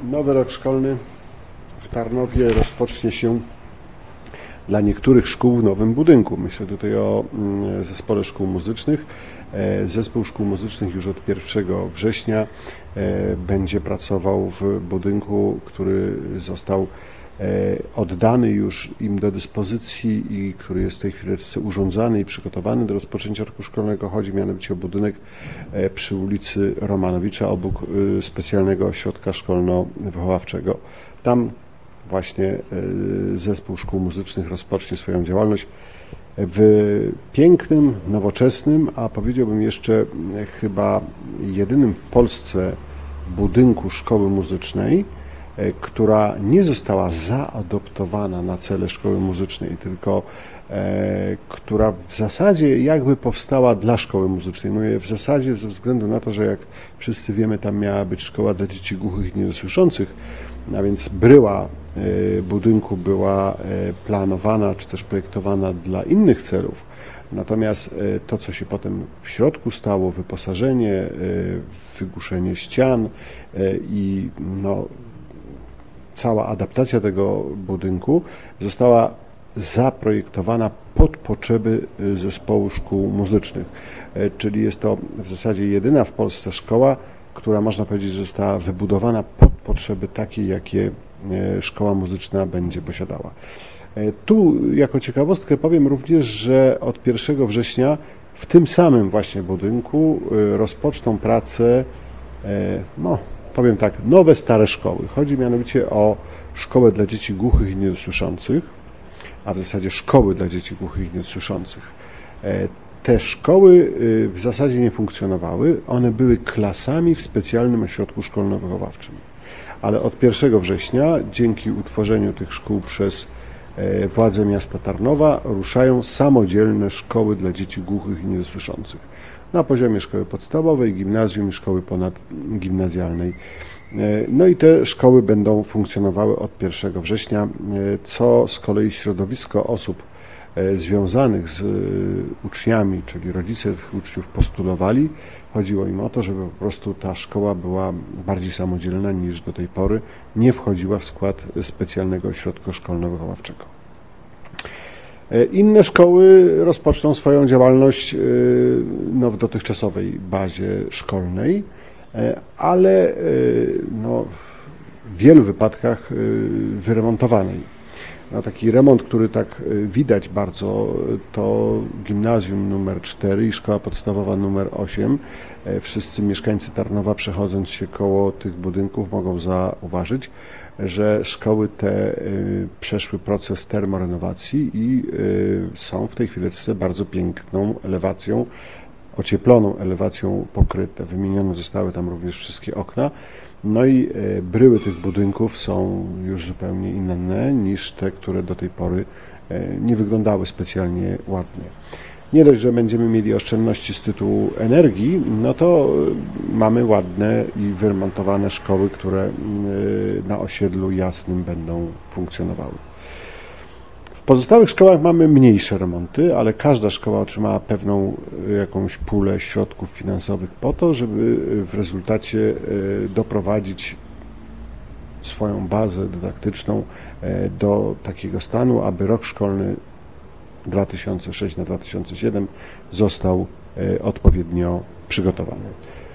Nowy rok szkolny w Tarnowie rozpocznie się dla niektórych szkół w nowym budynku. Myślę tutaj o zespole szkół muzycznych. Zespół szkół muzycznych już od 1 września będzie pracował w budynku, który został oddany już im do dyspozycji i który jest w tej chwili urządzany i przygotowany do rozpoczęcia roku szkolnego. Chodzi mianowicie o budynek przy ulicy Romanowicza obok specjalnego ośrodka szkolno-wychowawczego. Tam właśnie zespół szkół muzycznych rozpocznie swoją działalność w pięknym, nowoczesnym, a powiedziałbym jeszcze chyba jedynym w Polsce budynku szkoły muzycznej, która nie została zaadoptowana na cele szkoły muzycznej, tylko która w zasadzie jakby powstała dla szkoły muzycznej. Mówię w zasadzie ze względu na to, że jak wszyscy wiemy, tam miała być szkoła dla dzieci głuchych i niedosłyszących, a więc bryła budynku była planowana czy też projektowana dla innych celów. Natomiast to, co się potem w środku stało, wyposażenie, wygłuszenie ścian i cała adaptacja tego budynku została zaprojektowana pod potrzeby zespołu szkół muzycznych. Czyli jest to w zasadzie jedyna w Polsce szkoła, która można powiedzieć, że została wybudowana pod potrzeby takie, jakie szkoła muzyczna będzie posiadała. Tu jako ciekawostkę powiem również, że od 1 września w tym samym właśnie budynku rozpoczną pracę, powiem tak, nowe, stare szkoły. Chodzi mianowicie o szkołę dla dzieci głuchych i niedosłyszących, a w zasadzie szkoły dla dzieci głuchych i niedosłyszących. Te szkoły w zasadzie nie funkcjonowały, one były klasami w specjalnym ośrodku szkolno-wychowawczym. Ale od 1 września, dzięki utworzeniu tych szkół przez władze miasta Tarnowa, ruszają samodzielne szkoły dla dzieci głuchych i niedosłyszących na poziomie szkoły podstawowej, gimnazjum i szkoły ponadgimnazjalnej. No i te szkoły będą funkcjonowały od 1 września, co z kolei środowisko osób związanych z uczniami, czyli rodzice tych uczniów postulowali. Chodziło im o to, żeby po prostu ta szkoła była bardziej samodzielna niż do tej pory, nie wchodziła w skład specjalnego ośrodka szkolno-wychowawczego. Inne szkoły rozpoczną swoją działalność w dotychczasowej bazie szkolnej, ale w wielu wypadkach wyremontowanej. Taki remont, który tak widać bardzo, to gimnazjum numer 4 i szkoła podstawowa numer 8. Wszyscy mieszkańcy Tarnowa, przechodząc się koło tych budynków, mogą zauważyć, że szkoły te przeszły proces termorenowacji i są w tej chwileczce bardzo piękną elewacją, ocieploną elewacją pokryte. Wymienione zostały tam również wszystkie okna. No i bryły tych budynków są już zupełnie inne niż te, które do tej pory nie wyglądały specjalnie ładnie. Nie dość, że będziemy mieli oszczędności z tytułu energii, no to mamy ładne i wyremontowane szkoły, które na osiedlu Jasnym będą funkcjonowały. W pozostałych szkołach mamy mniejsze remonty, ale każda szkoła otrzymała pewną jakąś pulę środków finansowych po to, żeby w rezultacie doprowadzić swoją bazę dydaktyczną do takiego stanu, aby rok szkolny 2006 na 2007 został odpowiednio przygotowany.